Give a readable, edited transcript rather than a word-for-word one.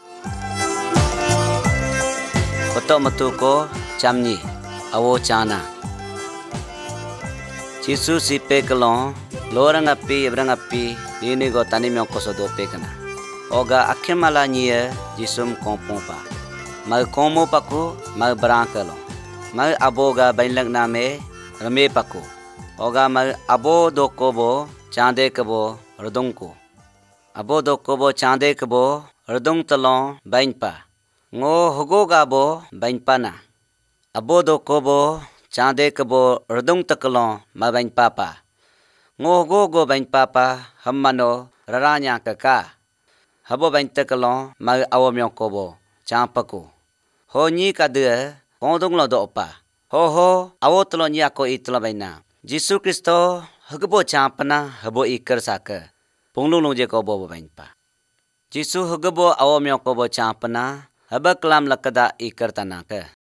Kotok metu ko camnyi awo cana. Jisu sipe kelong lorang api ini go tani myong kosodo pekana. Oga akhir malanya jisum kompong pa. Mag komo paku mag berangkelong. Mag aboga bainlang name rame paku. Oga mag abo dokobo cande kebo redongku. Abo dokobo cande kebo redong telong bain pa. Ngo hogo gabo bain pana. Abo dokobo cande kebo redong tekelong ma bain papa. Ngo hogo go bain papa hammano raranya kaka. Habo bain tekelong ma awamyong kobo campaku. Ho nyi kade kondong lo do pa. Ho awo telo nyi ako itelo baina. Jisu Kristo hagbo campana habo iker sake. Punglung je kobo bain pa. Jisu hagbo awamyong kobo campana haba kelam lakada iker tanake.